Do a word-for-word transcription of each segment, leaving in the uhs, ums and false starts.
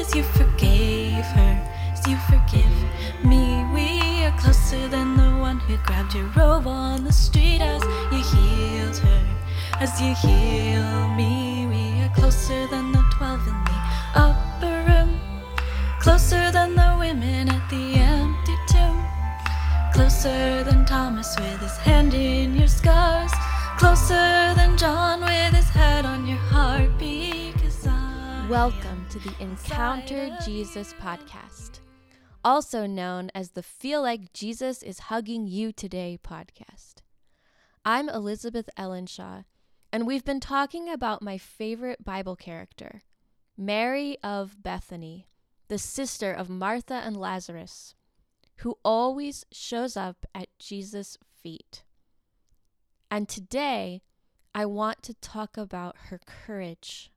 as you forgave her, as you forgive me. We are closer than the one who grabbed your robe on the street, as you healed her, as you heal me. We are closer than the twelve in the upper room, closer than the women at the empty tomb, closer than Thomas with his hand in your scars, closer than John with his head on your heart, because I Welcome to the Encounter Jesus podcast, also known as the Feel Like Jesus is Hugging You Today podcast. I'm Elizabeth Ellenshaw, and we've been talking about my favorite Bible character, Mary of Bethany, the sister of Martha and Lazarus, who always shows up at Jesus' feet. And today, I want to talk about her courage.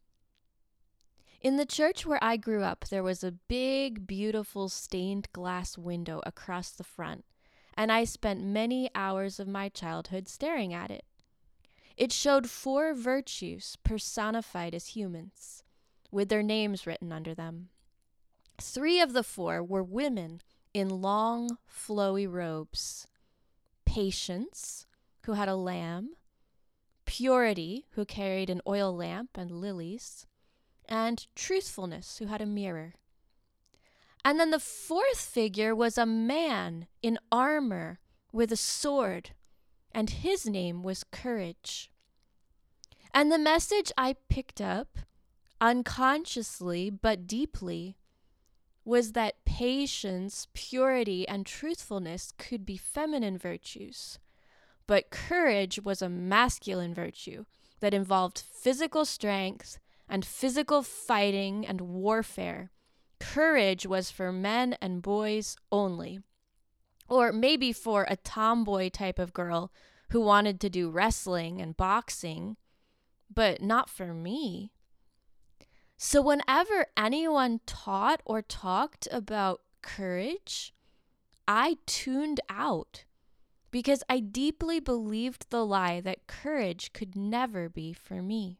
In the church where I grew up, there was a big, beautiful stained glass window across the front, and I spent many hours of my childhood staring at it. It showed four virtues personified as humans, with their names written under them. Three of the four were women in long, flowy robes: patience, who had a lamb; purity, who carried an oil lamp and lilies; and truthfulness, who had a mirror. And then the fourth figure was a man in armor with a sword, and his name was Courage. And the message I picked up, unconsciously but deeply, was that patience, purity, and truthfulness could be feminine virtues, but courage was a masculine virtue that involved physical strength and physical fighting and warfare. Courage was for men and boys only, or maybe for a tomboy type of girl who wanted to do wrestling and boxing, but not for me. So whenever anyone taught or talked about courage, I tuned out because I deeply believed the lie that courage could never be for me.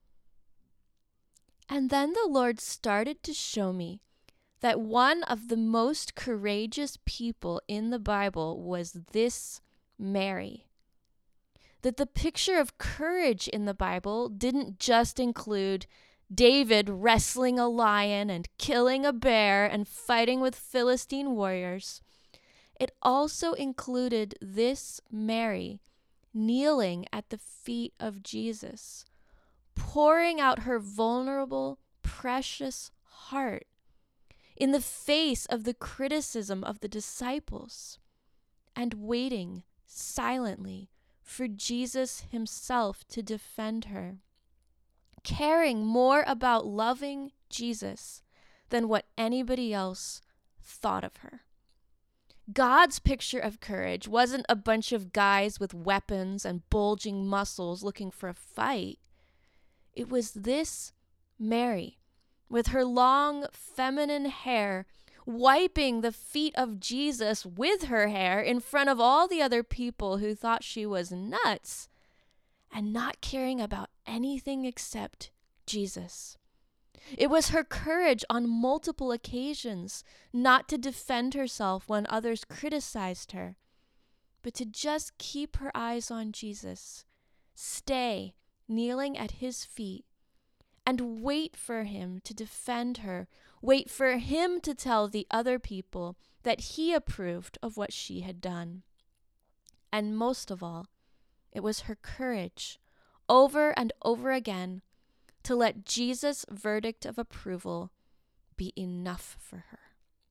And then the Lord started to show me that one of the most courageous people in the Bible was this Mary. That the picture of courage in the Bible didn't just include David wrestling a lion and killing a bear and fighting with Philistine warriors. It also included this Mary kneeling at the feet of Jesus, pouring out her vulnerable, precious heart in the face of the criticism of the disciples, and waiting silently for Jesus himself to defend her, caring more about loving Jesus than what anybody else thought of her. God's picture of courage wasn't a bunch of guys with weapons and bulging muscles looking for a fight. It was this Mary, with her long feminine hair, wiping the feet of Jesus with her hair in front of all the other people who thought she was nuts, and not caring about anything except Jesus. It was her courage on multiple occasions not to defend herself when others criticized her, but to just keep her eyes on Jesus, stay kneeling at his feet, and wait for him to defend her, wait for him to tell the other people that he approved of what she had done. And most of all, it was her courage, over and over again, to let Jesus' verdict of approval be enough for her.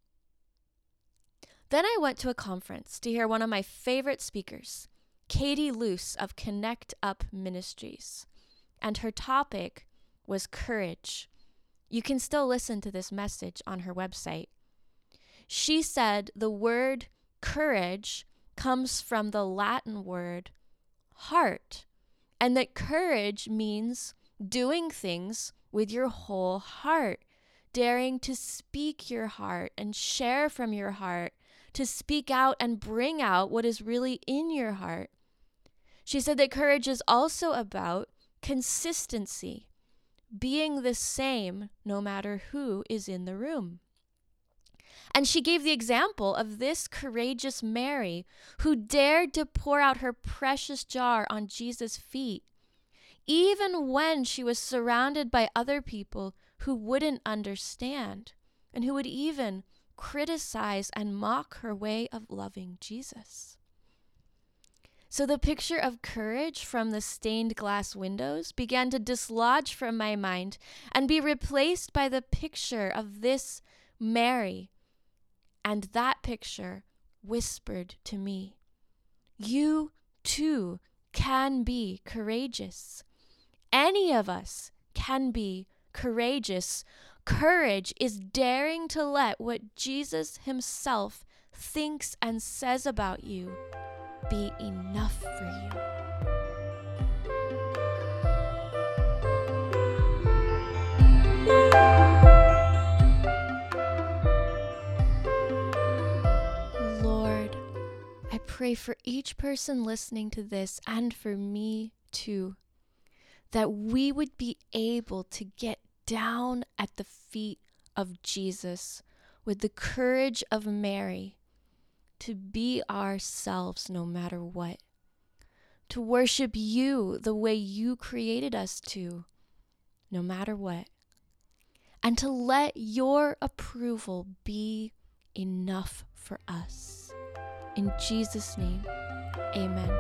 Then I went to a conference to hear one of my favorite speakers, Katie Luce of Connect Up Ministries, and her topic was courage. You can still listen to this message on her website. She said the word courage comes from the Latin word heart, and that courage means doing things with your whole heart, daring to speak your heart and share from your heart, to speak out and bring out what is really in your heart. She said that courage is also about consistency, being the same no matter who is in the room. And she gave the example of this courageous Mary who dared to pour out her precious jar on Jesus' feet, even when she was surrounded by other people who wouldn't understand and who would even criticize and mock her way of loving Jesus. So the picture of courage from the stained glass windows began to dislodge from my mind and be replaced by the picture of this Mary. And that picture whispered to me, you too can be courageous. Any of us can be courageous. Courage is daring to let what Jesus himself thinks and says about you be enough for you. Lord, I pray for each person listening to this and for me too, that we would be able to get down at the feet of Jesus with the courage of Mary, to be ourselves no matter what, to worship you the way you created us to, no matter what, and to let your approval be enough for us. In Jesus' name, amen.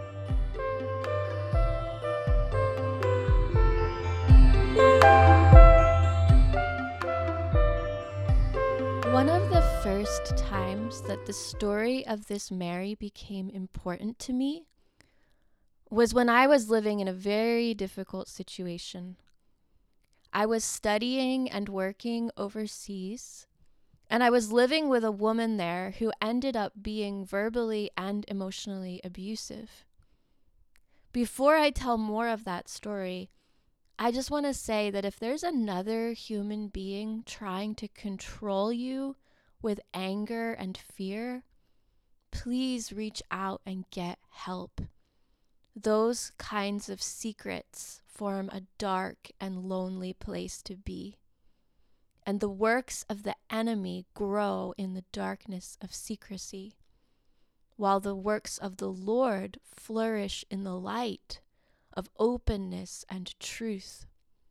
One of the first times that the story of this Mary became important to me was when I was living in a very difficult situation. I was studying and working overseas, and I was living with a woman there who ended up being verbally and emotionally abusive. Before I tell more of that story, I just want to say that if there's another human being trying to control you with anger and fear, please reach out and get help. Those kinds of secrets form a dark and lonely place to be. And the works of the enemy grow in the darkness of secrecy, while the works of the Lord flourish in the light of openness and truth.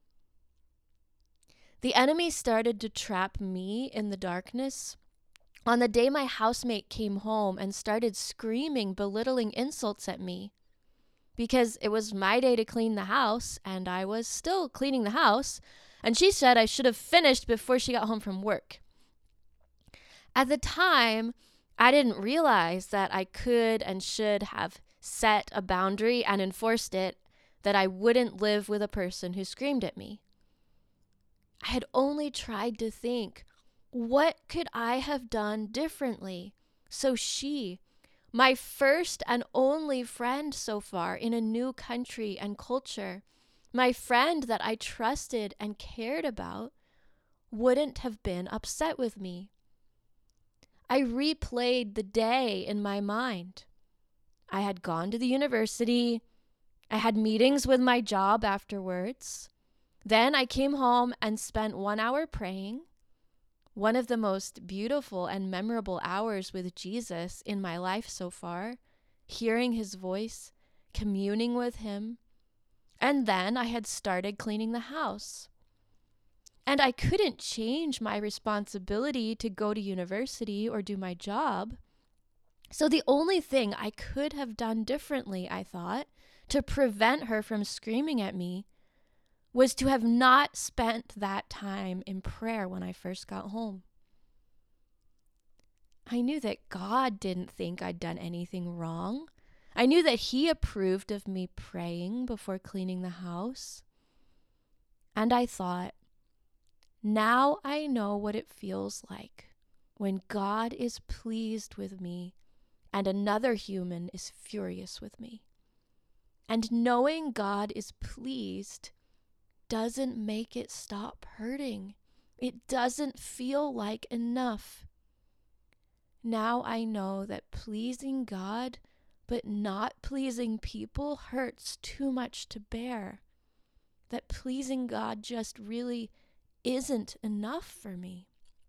The enemy started to trap me in the darkness on the day my housemate came home and started screaming belittling insults at me, because it was my day to clean the house and I was still cleaning the house, and she said I should have finished before she got home from work. At the time, I didn't realize that I could and should have set a boundary and enforced it, that I wouldn't live with a person who screamed at me. I had only tried to think, what could I have done differently? So she, my first and only friend so far in a new country and culture, my friend that I trusted and cared about, wouldn't have been upset with me. I replayed the day in my mind. I had gone to the university. I had meetings with my job afterwards. Then I came home and spent one hour praying, one of the most beautiful and memorable hours with Jesus in my life so far, hearing his voice, communing with him. And then I had started cleaning the house. And I couldn't change my responsibility to go to university or do my job. So the only thing I could have done differently, I thought, to prevent her from screaming at me, was to have not spent that time in prayer when I first got home. I knew that God didn't think I'd done anything wrong. I knew that he approved of me praying before cleaning the house. And I thought, now I know what it feels like when God is pleased with me and another human is furious with me. And knowing God is pleased doesn't make it stop hurting. It doesn't feel like enough. Now I know that pleasing God but not pleasing people hurts too much to bear. that pleasing God just really isn't enough for me.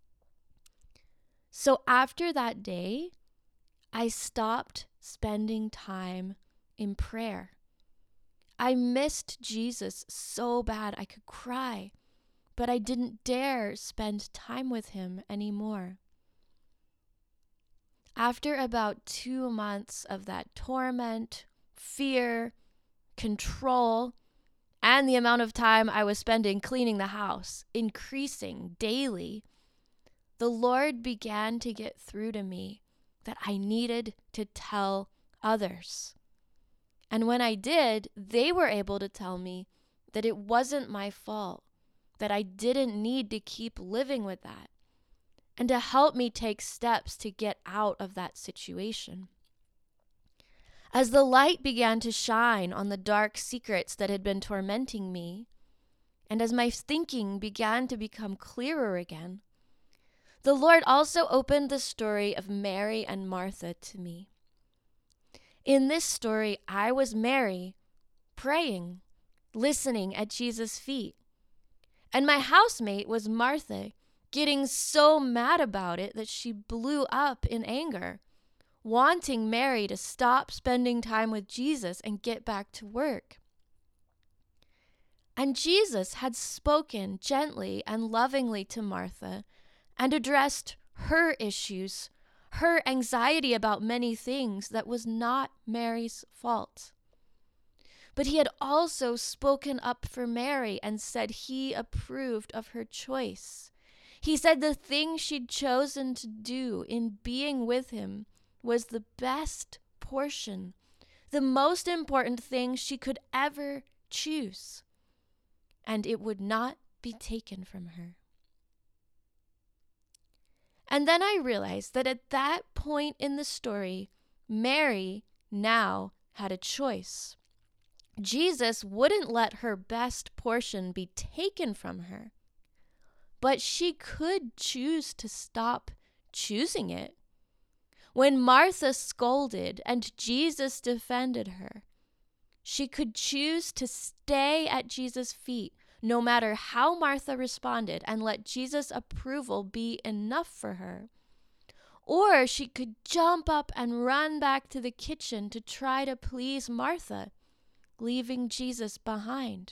So after that day, I stopped spending time in prayer. I missed Jesus so bad I could cry, but I didn't dare spend time with him anymore. After about two months of that torment, fear, control, and the amount of time I was spending cleaning the house increasing daily, the Lord began to get through to me that I needed to tell others. And when I did, they were able to tell me that it wasn't my fault, that I didn't need to keep living with that, and to help me take steps to get out of that situation. As the light began to shine on the dark secrets that had been tormenting me, and as my thinking began to become clearer again, the Lord also opened the story of Mary and Martha to me. In this story, I was Mary, praying, listening at Jesus' feet. And my housemate was Martha, getting so mad about it that she blew up in anger, wanting Mary to stop spending time with Jesus and get back to work. And Jesus had spoken gently and lovingly to Martha and addressed her issues, her anxiety about many things that was not Mary's fault. But he had also spoken up for Mary and said he approved of her choice. He said the thing she'd chosen to do in being with him was the best portion, the most important thing she could ever choose, and it would not be taken from her. And then I realized that at that point in the story, Mary now had a choice. Jesus wouldn't let her best portion be taken from her, but she could choose to stop choosing it. When Martha scolded and Jesus defended her, she could choose to stay at Jesus' feet no matter how Martha responded and let Jesus' approval be enough for her. Or she could jump up and run back to the kitchen to try to please Martha, leaving Jesus behind.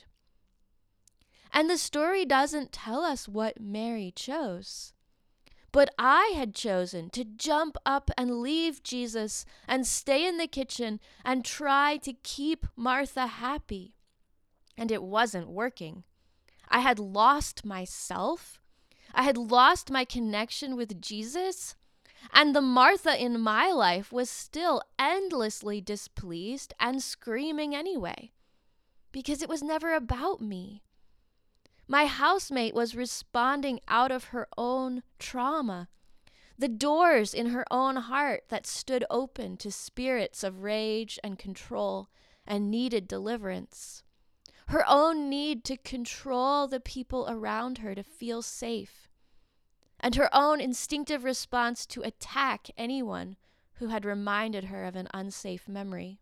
And the story doesn't tell us what Mary chose. But I had chosen to jump up and leave Jesus and stay in the kitchen and try to keep Martha happy. And it wasn't working. I had lost myself. I had lost my connection with Jesus. And the Martha in my life was still endlessly displeased and screaming anyway, because it was never about me. My housemate was responding out of her own trauma, the doors in her own heart that stood open to spirits of rage and control and needed deliverance, her own need to control the people around her to feel safe, and her own instinctive response to attack anyone who had reminded her of an unsafe memory.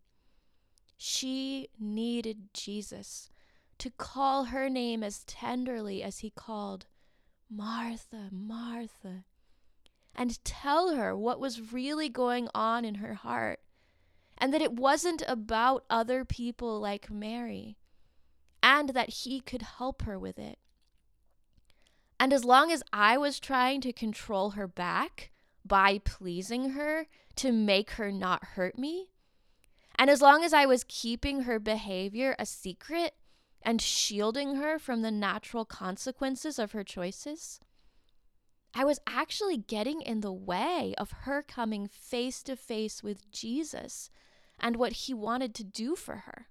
She needed Jesus to call her name as tenderly as he called, Martha, Martha, and tell her what was really going on in her heart, and that it wasn't about other people like Mary, and that he could help her with it. And as long as I was trying to control her back by pleasing her to make her not hurt me, and as long as I was keeping her behavior a secret and shielding her from the natural consequences of her choices, I was actually getting in the way of her coming face to face with Jesus and what he wanted to do for her.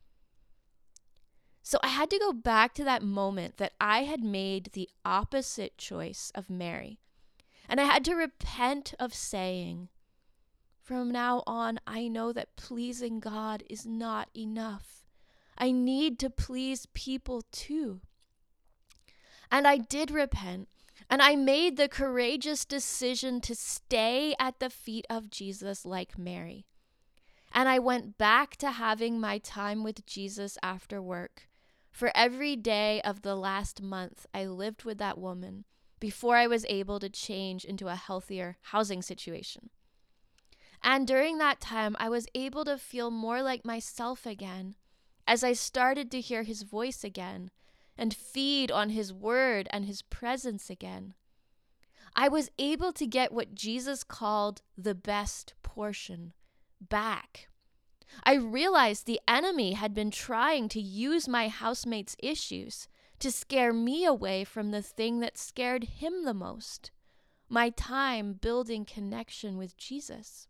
So I had to go back to that moment that I had made the opposite choice of Mary. And I had to repent of saying, from now on, I know that pleasing God is not enough. I need to please people too. And I did repent, and I made the courageous decision to stay at the feet of Jesus like Mary. And I went back to having my time with Jesus after work, For every day of the last month, I lived with that woman before I was able to change into a healthier housing situation. And during that time, I was able to feel more like myself again as I started to hear his voice again and feed on his word and his presence again. I was able to get what Jesus called the best portion back. I realized the enemy had been trying to use my housemate's issues to scare me away from the thing that scared him the most, my time building connection with Jesus.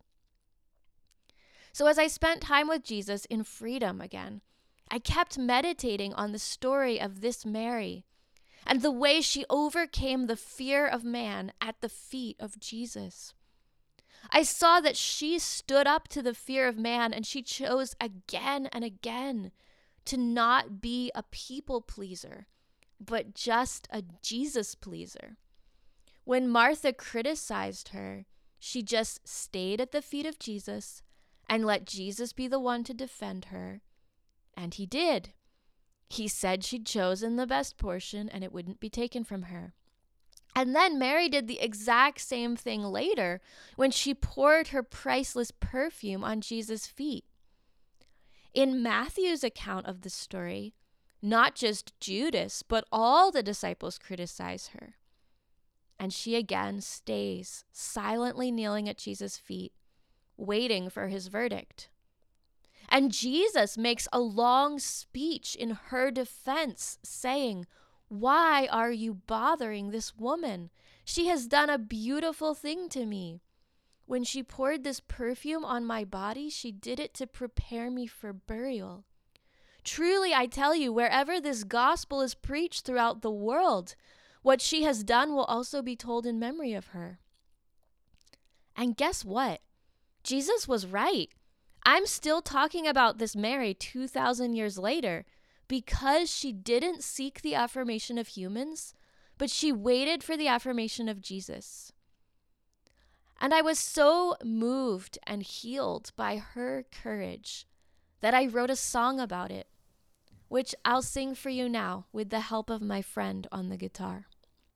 So as I spent time with Jesus in freedom again, I kept meditating on the story of this Mary and the way she overcame the fear of man at the feet of Jesus. I saw that she stood up to the fear of man, and she chose again and again to not be a people pleaser, but just a Jesus pleaser. When Martha criticized her, she just stayed at the feet of Jesus and let Jesus be the one to defend her. And he did. He said she'd chosen the best portion and it wouldn't be taken from her. And then Mary did the exact same thing later when she poured her priceless perfume on Jesus' feet. In Matthew's account of the story, not just Judas, but all the disciples criticize her. And she again stays silently kneeling at Jesus' feet, waiting for his verdict. And Jesus makes a long speech in her defense, saying, "Why are you bothering this woman? She has done a beautiful thing to me. When she poured this perfume on my body, she did it to prepare me for burial. Truly, I tell you, wherever this gospel is preached throughout the world, what she has done will also be told in memory of her." And guess what? Jesus was right. I'm still talking about this Mary two thousand years later, because she didn't seek the affirmation of humans, but she waited for the affirmation of Jesus. And I was so moved and healed by her courage that I wrote a song about it, which I'll sing for you now with the help of my friend on the guitar.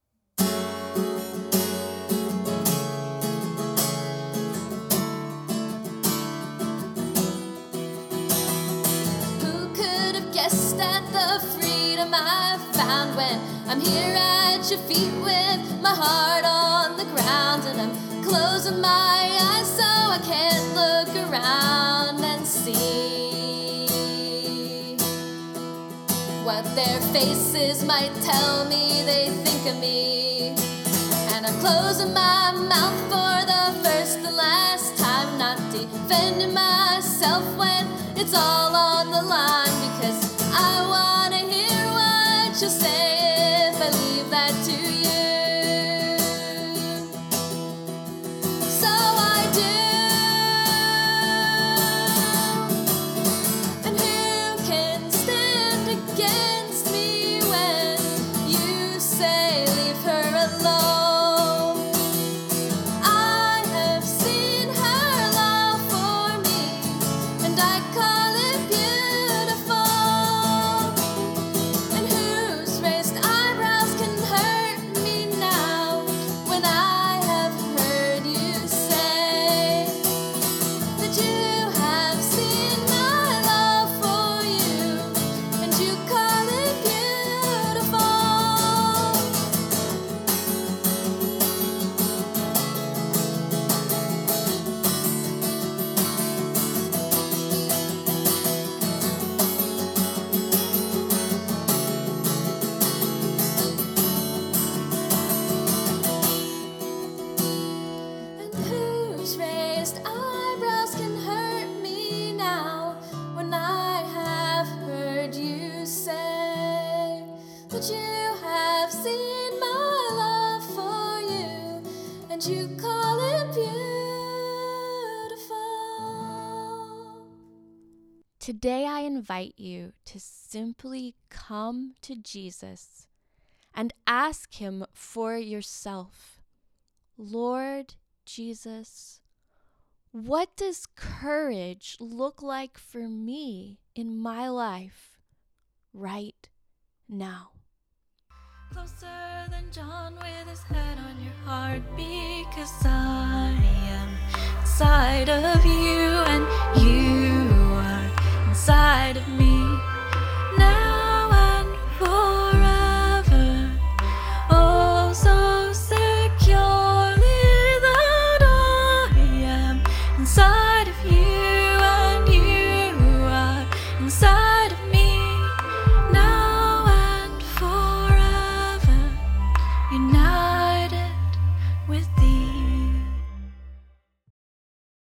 At the freedom I found when I'm here at your feet with my heart on the ground, and I'm closing my eyes so I can't look around and see what their faces might tell me they think of me. And I'm closing my mouth for the first and last time, not defending myself when it's all on the line, because I want to hear what you'll say if I leave that to you. So I do. And who can stand against me when you say leave her alone? I have seen her love for me, and I call it beautiful. That you have seen my love for you, and you call it beautiful. Today I invite you to simply come to Jesus and ask him for yourself. Lord Jesus, what does courage look like for me in my life right now. Closer than John with his head on your heart, because I am inside of you and you are inside of me, now and forever. Oh, so securely that I am inside of you and you are inside